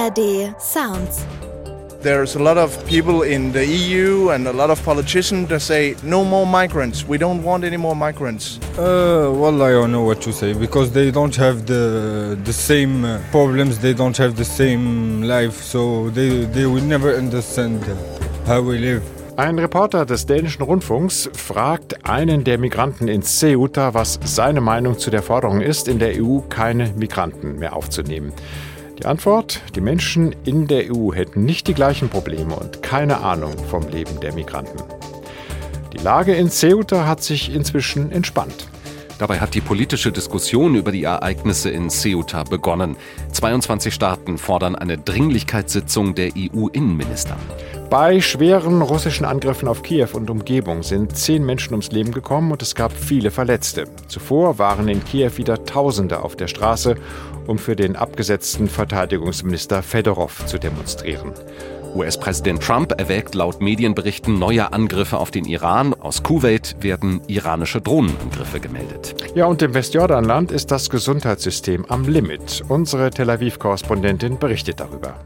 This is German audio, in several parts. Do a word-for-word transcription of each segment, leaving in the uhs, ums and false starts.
A R D Sounds. There's a lot of people in the E U and a lot of politicians that say no more migrants. We don't want any more migrants. Uh, well, I don't know what to say because they don't have the the same uh, problems. They don't have the same life, so they they will never understand how we live. Ein Reporter des dänischen Rundfunks fragt einen der Migranten in Ceuta, was seine Meinung zu der Forderung ist, in der E U keine Migranten mehr aufzunehmen. Die Antwort: Die Menschen in der E U hätten nicht die gleichen Probleme und keine Ahnung vom Leben der Migranten. Die Lage in Ceuta hat sich inzwischen entspannt. Dabei hat die politische Diskussion über die Ereignisse in Ceuta begonnen. zweiundzwanzig Staaten fordern eine Dringlichkeitssitzung der E U-Innenminister. Bei schweren russischen Angriffen auf Kiew und Umgebung sind zehn Menschen ums Leben gekommen und es gab viele Verletzte. Zuvor waren in Kiew wieder Tausende auf der Straße, um für den abgesetzten Verteidigungsminister Fedorov zu demonstrieren. U S-Präsident Trump erwägt laut Medienberichten neue Angriffe auf den Iran. Aus Kuwait werden iranische Drohnenangriffe gemeldet. Ja, und im Westjordanland ist das Gesundheitssystem am Limit. Unsere Tel Aviv-Korrespondentin berichtet darüber.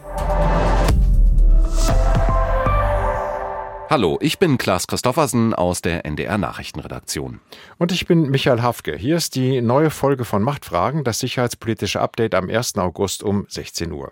Hallo, ich bin Klaas Christoffersen aus der N D R-Nachrichtenredaktion. Und ich bin Michael Hafke. Hier ist die neue Folge von Machtfragen, das sicherheitspolitische Update am ersten August um sechzehn Uhr.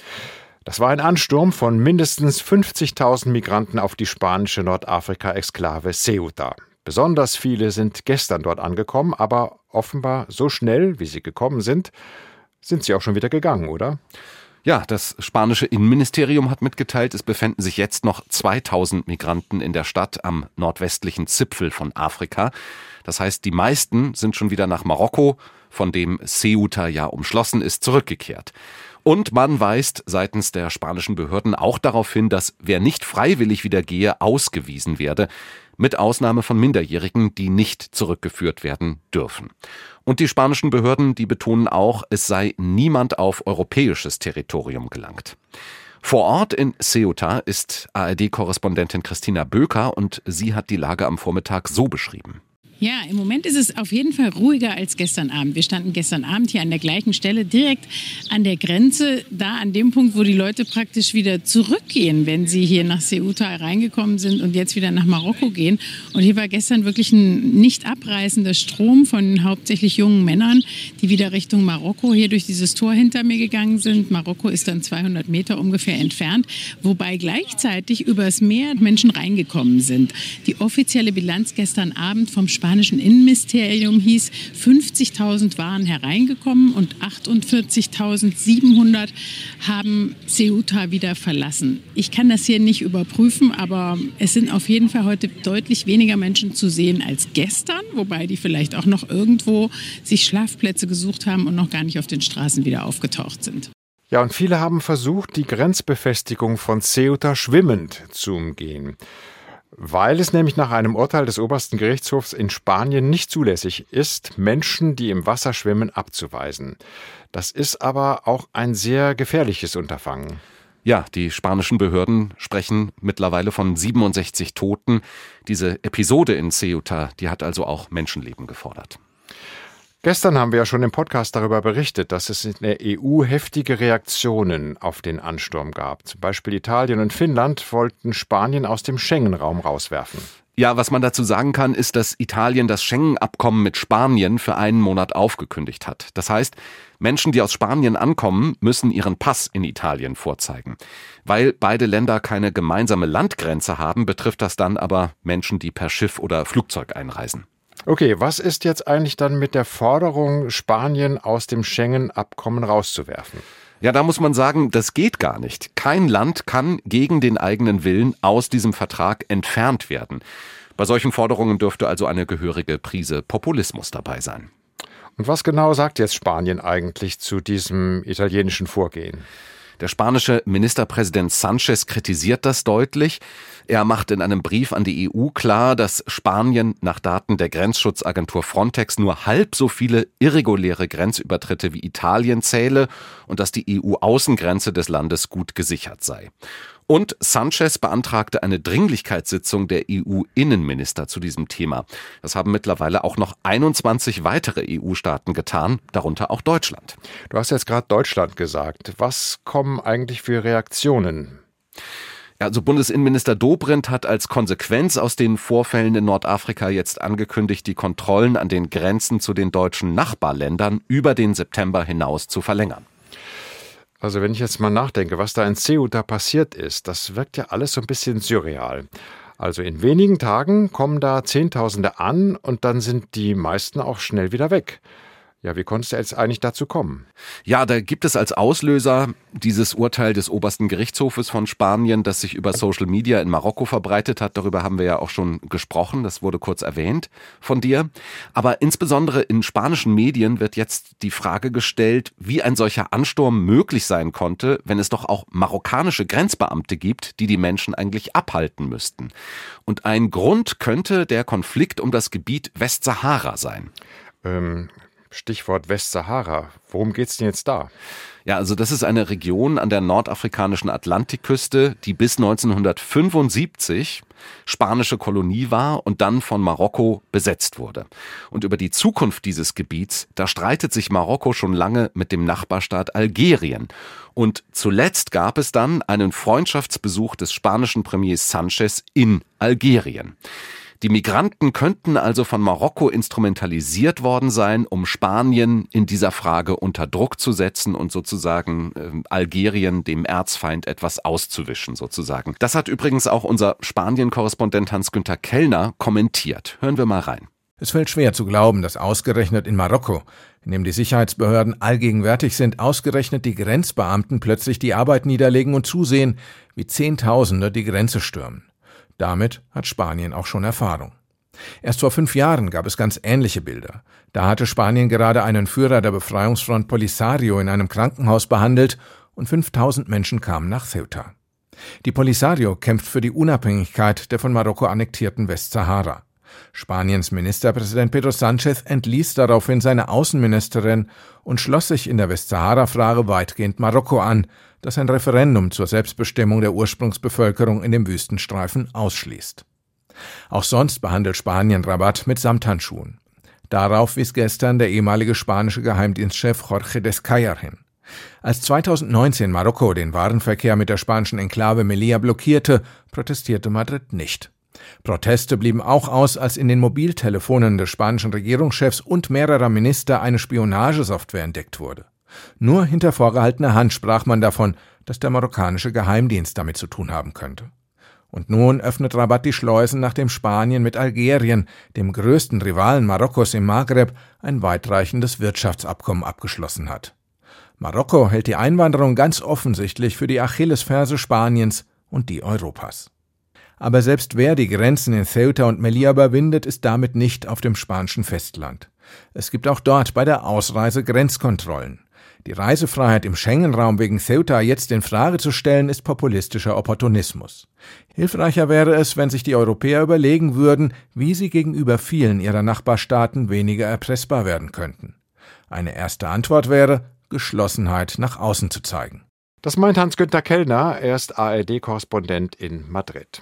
Das war ein Ansturm von mindestens fünfzigtausend Migranten auf die spanische Nordafrika-Exklave Ceuta. Besonders viele sind gestern dort angekommen, aber offenbar so schnell, wie sie gekommen sind, sind sie auch schon wieder gegangen, oder? Ja, das spanische Innenministerium hat mitgeteilt, es befänden sich jetzt noch zweitausend Migranten in der Stadt am nordwestlichen Zipfel von Afrika. Das heißt, die meisten sind schon wieder nach Marokko, von dem Ceuta ja umschlossen ist, zurückgekehrt. Und man weist seitens der spanischen Behörden auch darauf hin, dass wer nicht freiwillig wieder gehe, ausgewiesen werde, mit Ausnahme von Minderjährigen, die nicht zurückgeführt werden dürfen. Und die spanischen Behörden, die betonen auch, es sei niemand auf europäisches Territorium gelangt. Vor Ort in Ceuta ist A R D-Korrespondentin Christina Böker und sie hat die Lage am Vormittag so beschrieben. Ja, im Moment ist es auf jeden Fall ruhiger als gestern Abend. Wir standen gestern Abend hier an der gleichen Stelle, direkt an der Grenze, da an dem Punkt, wo die Leute praktisch wieder zurückgehen, wenn sie hier nach Ceuta reingekommen sind und jetzt wieder nach Marokko gehen. Und hier war gestern wirklich ein nicht abreißender Strom von hauptsächlich jungen Männern, die wieder Richtung Marokko hier durch dieses Tor hinter mir gegangen sind. Marokko ist dann zweihundert Meter ungefähr entfernt, wobei gleichzeitig übers Meer Menschen reingekommen sind. Die offizielle Bilanz gestern Abend vom Spanischen spanischen Innenministerium hieß, fünfzigtausend waren hereingekommen und achtundvierzigtausendsiebenhundert haben Ceuta wieder verlassen. Ich kann das hier nicht überprüfen, aber es sind auf jeden Fall heute deutlich weniger Menschen zu sehen als gestern, wobei die vielleicht auch noch irgendwo sich Schlafplätze gesucht haben und noch gar nicht auf den Straßen wieder aufgetaucht sind. Ja, und viele haben versucht, die Grenzbefestigung von Ceuta schwimmend zu umgehen. Weil es nämlich nach einem Urteil des obersten Gerichtshofs in Spanien nicht zulässig ist, Menschen, die im Wasser schwimmen, abzuweisen. Das ist aber auch ein sehr gefährliches Unterfangen. Ja, die spanischen Behörden sprechen mittlerweile von siebenundsechzig Toten. Diese Episode in Ceuta, die hat also auch Menschenleben gefordert. Gestern haben wir ja schon im Podcast darüber berichtet, dass es in der E U heftige Reaktionen auf den Ansturm gab. Zum Beispiel Italien und Finnland wollten Spanien aus dem Schengen-Raum rauswerfen. Ja, was man dazu sagen kann, ist, dass Italien das Schengen-Abkommen mit Spanien für einen Monat aufgekündigt hat. Das heißt, Menschen, die aus Spanien ankommen, müssen ihren Pass in Italien vorzeigen. Weil beide Länder keine gemeinsame Landgrenze haben, betrifft das dann aber Menschen, die per Schiff oder Flugzeug einreisen. Okay, was ist jetzt eigentlich dann mit der Forderung, Spanien aus dem Schengen-Abkommen rauszuwerfen? Ja, da muss man sagen, das geht gar nicht. Kein Land kann gegen den eigenen Willen aus diesem Vertrag entfernt werden. Bei solchen Forderungen dürfte also eine gehörige Prise Populismus dabei sein. Und was genau sagt jetzt Spanien eigentlich zu diesem italienischen Vorgehen? Der spanische Ministerpräsident Sánchez kritisiert das deutlich. Er macht in einem Brief an die E U klar, dass Spanien nach Daten der Grenzschutzagentur Frontex nur halb so viele irreguläre Grenzübertritte wie Italien zähle und dass die E U-Außengrenze des Landes gut gesichert sei. Und Sanchez beantragte eine Dringlichkeitssitzung der E U-Innenminister zu diesem Thema. Das haben mittlerweile auch noch einundzwanzig weitere E U-Staaten getan, darunter auch Deutschland. Du hast jetzt gerade Deutschland gesagt. Was kommen eigentlich für Reaktionen? Ja, also Bundesinnenminister Dobrindt hat als Konsequenz aus den Vorfällen in Nordafrika jetzt angekündigt, die Kontrollen an den Grenzen zu den deutschen Nachbarländern über den September hinaus zu verlängern. Also wenn ich jetzt mal nachdenke, was da in Ceuta passiert ist, das wirkt ja alles so ein bisschen surreal. Also in wenigen Tagen kommen da Zehntausende an und dann sind die meisten auch schnell wieder weg. Ja, wie konnte es jetzt eigentlich dazu kommen? Ja, da gibt es als Auslöser dieses Urteil des obersten Gerichtshofes von Spanien, das sich über Social Media in Marokko verbreitet hat. Darüber haben wir ja auch schon gesprochen. Das wurde kurz erwähnt von dir. Aber insbesondere in spanischen Medien wird jetzt die Frage gestellt, wie ein solcher Ansturm möglich sein konnte, wenn es doch auch marokkanische Grenzbeamte gibt, die die Menschen eigentlich abhalten müssten. Und ein Grund könnte der Konflikt um das Gebiet Westsahara sein. Ähm... Stichwort Westsahara. Worum geht's denn jetzt da? Ja, also das ist eine Region an der nordafrikanischen Atlantikküste, die bis neunzehnhundertfünfundsiebzig spanische Kolonie war und dann von Marokko besetzt wurde. Und über die Zukunft dieses Gebiets, da streitet sich Marokko schon lange mit dem Nachbarstaat Algerien. Und zuletzt gab es dann einen Freundschaftsbesuch des spanischen Premiers Sanchez in Algerien. Die Migranten könnten also von Marokko instrumentalisiert worden sein, um Spanien in dieser Frage unter Druck zu setzen und sozusagen äh, Algerien, dem Erzfeind, etwas auszuwischen sozusagen. Das hat übrigens auch unser Spanien-Korrespondent Hans-Günther Kellner kommentiert. Hören wir mal rein. Es fällt schwer zu glauben, dass ausgerechnet in Marokko, in dem die Sicherheitsbehörden allgegenwärtig sind, ausgerechnet die Grenzbeamten plötzlich die Arbeit niederlegen und zusehen, wie Zehntausende die Grenze stürmen. Damit hat Spanien auch schon Erfahrung. Erst vor fünf Jahren gab es ganz ähnliche Bilder. Da hatte Spanien gerade einen Führer der Befreiungsfront Polisario in einem Krankenhaus behandelt und fünftausend Menschen kamen nach Ceuta. Die Polisario kämpft für die Unabhängigkeit der von Marokko annektierten Westsahara. Spaniens Ministerpräsident Pedro Sánchez entließ daraufhin seine Außenministerin und schloss sich in der Westsahara-Frage weitgehend Marokko an, das ein Referendum zur Selbstbestimmung der Ursprungsbevölkerung in dem Wüstenstreifen ausschließt. Auch sonst behandelt Spanien Rabat mit Samthandschuhen. Darauf wies gestern der ehemalige spanische Geheimdienstchef Jorge Descayar hin. Als zweitausendneunzehn Marokko den Warenverkehr mit der spanischen Enklave Melilla blockierte, protestierte Madrid nicht. Proteste blieben auch aus, als in den Mobiltelefonen des spanischen Regierungschefs und mehrerer Minister eine Spionagesoftware entdeckt wurde. Nur hinter vorgehaltener Hand sprach man davon, dass der marokkanische Geheimdienst damit zu tun haben könnte. Und nun öffnet Rabat die Schleusen, nachdem Spanien mit Algerien, dem größten Rivalen Marokkos im Maghreb, ein weitreichendes Wirtschaftsabkommen abgeschlossen hat. Marokko hält die Einwanderung ganz offensichtlich für die Achillesferse Spaniens und die Europas. Aber selbst wer die Grenzen in Ceuta und Melilla überwindet, ist damit nicht auf dem spanischen Festland. Es gibt auch dort bei der Ausreise Grenzkontrollen. Die Reisefreiheit im Schengen-Raum wegen Ceuta jetzt in Frage zu stellen, ist populistischer Opportunismus. Hilfreicher wäre es, wenn sich die Europäer überlegen würden, wie sie gegenüber vielen ihrer Nachbarstaaten weniger erpressbar werden könnten. Eine erste Antwort wäre, Geschlossenheit nach außen zu zeigen. Das meint Hans-Günther Kellner, er ist A R D-Korrespondent in Madrid.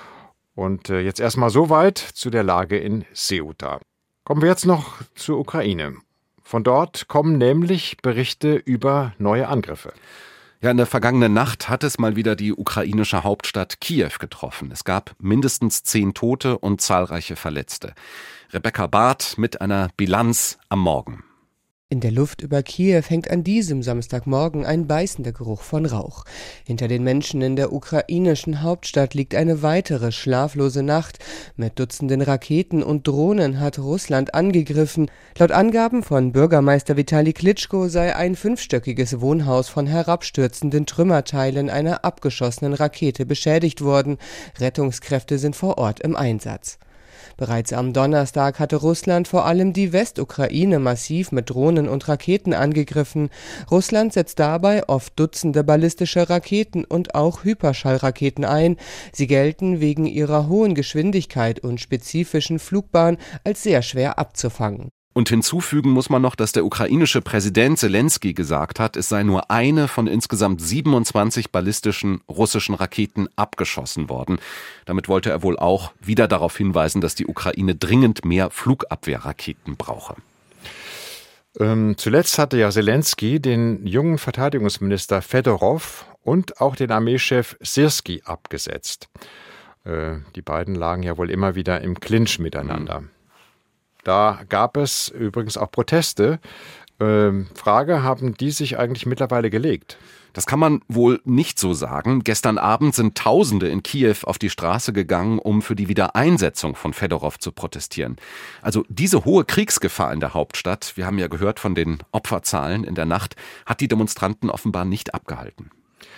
Und jetzt erstmal soweit zu der Lage in Ceuta. Kommen wir jetzt noch zur Ukraine. Von dort kommen nämlich Berichte über neue Angriffe. Ja, in der vergangenen Nacht hat es mal wieder die ukrainische Hauptstadt Kiew getroffen. Es gab mindestens zehn Tote und zahlreiche Verletzte. Rebecca Barth mit einer Bilanz am Morgen. In der Luft über Kiew hängt an diesem Samstagmorgen ein beißender Geruch von Rauch. Hinter den Menschen in der ukrainischen Hauptstadt liegt eine weitere schlaflose Nacht. Mit Dutzenden Raketen und Drohnen hat Russland angegriffen. Laut Angaben von Bürgermeister Vitali Klitschko sei ein fünfstöckiges Wohnhaus von herabstürzenden Trümmerteilen einer abgeschossenen Rakete beschädigt worden. Rettungskräfte sind vor Ort im Einsatz. Bereits am Donnerstag hatte Russland vor allem die Westukraine massiv mit Drohnen und Raketen angegriffen. Russland setzt dabei oft Dutzende ballistische Raketen und auch Hyperschallraketen ein. Sie gelten wegen ihrer hohen Geschwindigkeit und spezifischen Flugbahn als sehr schwer abzufangen. Und hinzufügen muss man noch, dass der ukrainische Präsident Selenskyj gesagt hat, es sei nur eine von insgesamt siebenundzwanzig ballistischen russischen Raketen abgeschossen worden. Damit wollte er wohl auch wieder darauf hinweisen, dass die Ukraine dringend mehr Flugabwehrraketen brauche. Ähm, zuletzt hatte ja Selenskyj den jungen Verteidigungsminister Fedorov und auch den Armeechef Syrskij abgesetzt. Äh, die beiden lagen ja wohl immer wieder im Clinch miteinander. Mhm. Da gab es übrigens auch Proteste. Ähm, Frage, haben die sich eigentlich mittlerweile gelegt? Das kann man wohl nicht so sagen. Gestern Abend sind Tausende in Kiew auf die Straße gegangen, um für die Wiedereinsetzung von Fedorov zu protestieren. Also diese hohe Kriegsgefahr in der Hauptstadt, wir haben ja gehört von den Opferzahlen in der Nacht, hat die Demonstranten offenbar nicht abgehalten.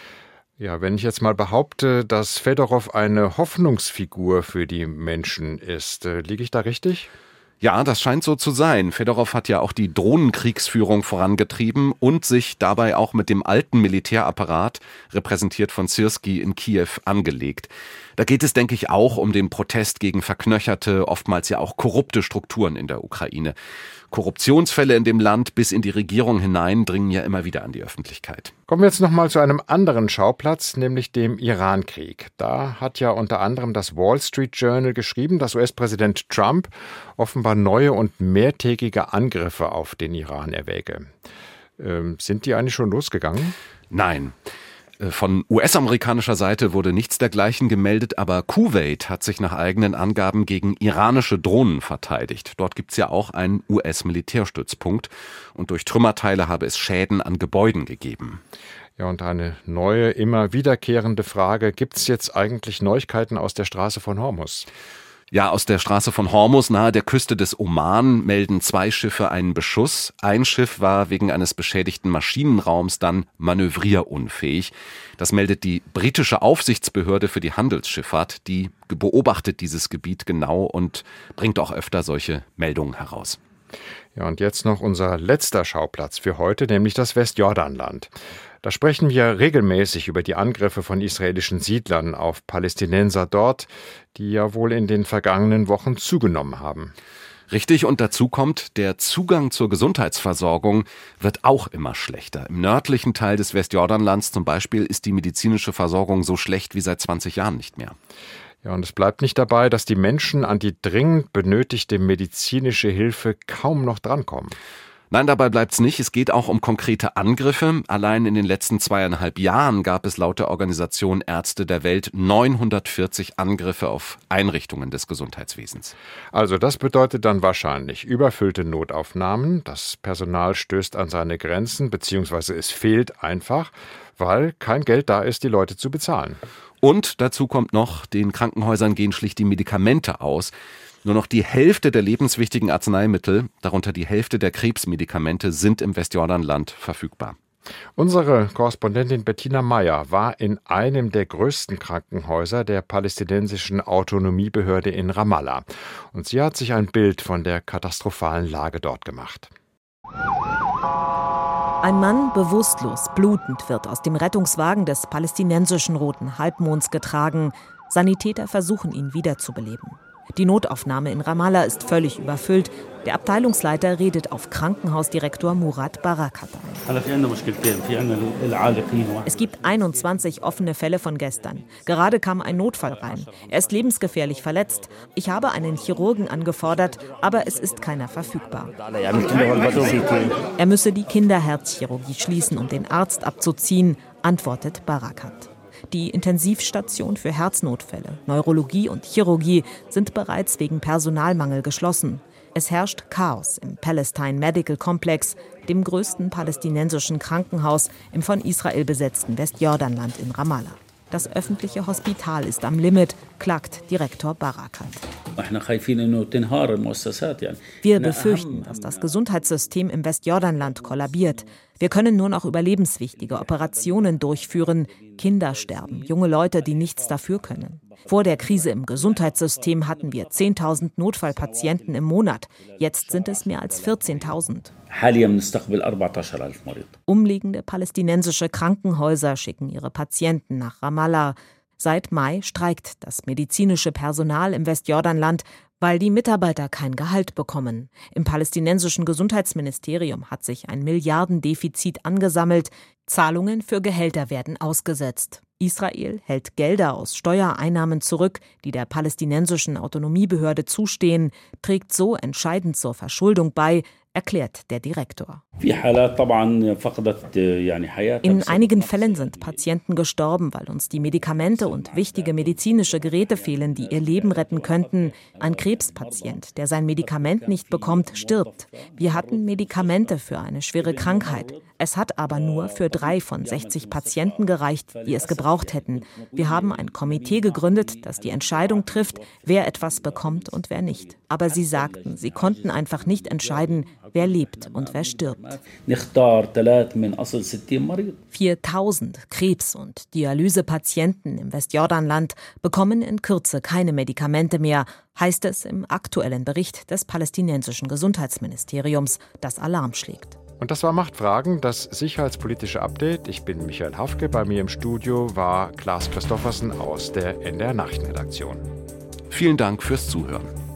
Ja, wenn ich jetzt mal behaupte, dass Fedorov eine Hoffnungsfigur für die Menschen ist, äh, liege ich da richtig? Ja, das scheint so zu sein. Fedorov hat ja auch die Drohnenkriegsführung vorangetrieben und sich dabei auch mit dem alten Militärapparat, repräsentiert von Syrskij in Kiew, angelegt. Da geht es, denke ich, auch um den Protest gegen verknöcherte, oftmals ja auch korrupte Strukturen in der Ukraine. Korruptionsfälle in dem Land bis in die Regierung hinein dringen ja immer wieder an die Öffentlichkeit. Kommen wir jetzt nochmal zu einem anderen Schauplatz, nämlich dem Irankrieg. Da hat ja unter anderem das Wall Street Journal geschrieben, dass U S-Präsident Trump offenbar neue und mehrtägige Angriffe auf den Iran erwäge. Ähm, sind die eigentlich schon losgegangen? Nein. Von U S-amerikanischer Seite wurde nichts dergleichen gemeldet, aber Kuwait hat sich nach eigenen Angaben gegen iranische Drohnen verteidigt. Dort gibt's ja auch einen U S-Militärstützpunkt und durch Trümmerteile habe es Schäden an Gebäuden gegeben. Ja, und eine neue, immer wiederkehrende Frage, gibt's jetzt eigentlich Neuigkeiten aus der Straße von Hormuz? Ja, aus der Straße von Hormuz nahe der Küste des Oman melden zwei Schiffe einen Beschuss. Ein Schiff war wegen eines beschädigten Maschinenraums dann manövrierunfähig. Das meldet die britische Aufsichtsbehörde für die Handelsschifffahrt. Die beobachtet dieses Gebiet genau und bringt auch öfter solche Meldungen heraus. Ja, und jetzt noch unser letzter Schauplatz für heute, nämlich das Westjordanland. Da sprechen wir regelmäßig über die Angriffe von israelischen Siedlern auf Palästinenser dort, die ja wohl in den vergangenen Wochen zugenommen haben. Richtig, und dazu kommt, der Zugang zur Gesundheitsversorgung wird auch immer schlechter. Im nördlichen Teil des Westjordanlands zum Beispiel ist die medizinische Versorgung so schlecht wie seit zwanzig Jahren nicht mehr. Ja, und es bleibt nicht dabei, dass die Menschen an die dringend benötigte medizinische Hilfe kaum noch drankommen. Nein, dabei bleibt's nicht. Es geht auch um konkrete Angriffe. Allein in den letzten zweieinhalb Jahren gab es laut der Organisation Ärzte der Welt neunhundertvierzig Angriffe auf Einrichtungen des Gesundheitswesens. Also das bedeutet dann wahrscheinlich überfüllte Notaufnahmen. Das Personal stößt an seine Grenzen, beziehungsweise es fehlt einfach, weil kein Geld da ist, die Leute zu bezahlen. Und dazu kommt noch, den Krankenhäusern gehen schlicht die Medikamente aus. Nur noch die Hälfte der lebenswichtigen Arzneimittel, darunter die Hälfte der Krebsmedikamente, sind im Westjordanland verfügbar. Unsere Korrespondentin Bettina Meyer war in einem der größten Krankenhäuser der palästinensischen Autonomiebehörde in Ramallah. Und sie hat sich ein Bild von der katastrophalen Lage dort gemacht. Ein Mann, bewusstlos, blutend, wird aus dem Rettungswagen des palästinensischen Roten Halbmonds getragen. Sanitäter versuchen, ihn wiederzubeleben. Die Notaufnahme in Ramallah ist völlig überfüllt. Der Abteilungsleiter redet auf Krankenhausdirektor Murat Barakat ein. Es gibt einundzwanzig offene Fälle von gestern. Gerade kam ein Notfall rein. Er ist lebensgefährlich verletzt. Ich habe einen Chirurgen angefordert, aber es ist keiner verfügbar. Er müsse die Kinderherzchirurgie schließen, um den Arzt abzuziehen, antwortet Barakat. Die Intensivstation für Herznotfälle, Neurologie und Chirurgie sind bereits wegen Personalmangel geschlossen. Es herrscht Chaos im Palestine Medical Complex, dem größten palästinensischen Krankenhaus im von Israel besetzten Westjordanland in Ramallah. Das öffentliche Hospital ist am Limit, klagt Direktor Barakat. Wir befürchten, dass das Gesundheitssystem im Westjordanland kollabiert. Wir können nur noch überlebenswichtige Operationen durchführen. Kinder sterben, junge Leute, die nichts dafür können. Vor der Krise im Gesundheitssystem hatten wir zehntausend Notfallpatienten im Monat. Jetzt sind es mehr als vierzehntausend. Umliegende palästinensische Krankenhäuser schicken ihre Patienten nach Ramallah. Seit Mai streikt das medizinische Personal im Westjordanland, Weil die Mitarbeiter kein Gehalt bekommen. Im palästinensischen Gesundheitsministerium hat sich ein Milliardendefizit angesammelt. Zahlungen für Gehälter werden ausgesetzt. Israel hält Gelder aus Steuereinnahmen zurück, die der palästinensischen Autonomiebehörde zustehen, trägt so entscheidend zur Verschuldung bei, erklärt der Direktor. In einigen Fällen sind Patienten gestorben, weil uns die Medikamente und wichtige medizinische Geräte fehlen, die ihr Leben retten könnten. Ein Krebspatient, der sein Medikament nicht bekommt, stirbt. Wir hatten Medikamente für eine schwere Krankheit. Es hat aber nur für drei von sechzig Patienten gereicht, die es gebraucht hätten. Wir haben ein Komitee gegründet, das die Entscheidung trifft, wer etwas bekommt und wer nicht. Aber sie sagten, sie konnten einfach nicht entscheiden, wer lebt und wer stirbt. viertausend Krebs- und Dialysepatienten im Westjordanland bekommen in Kürze keine Medikamente mehr, heißt es im aktuellen Bericht des palästinensischen Gesundheitsministeriums, das Alarm schlägt. Und das war Machtfragen, das sicherheitspolitische Update. Ich bin Michael Hafke, bei mir im Studio war Klaas Christoffersen aus der N D R Nachrichtenredaktion. Vielen Dank fürs Zuhören.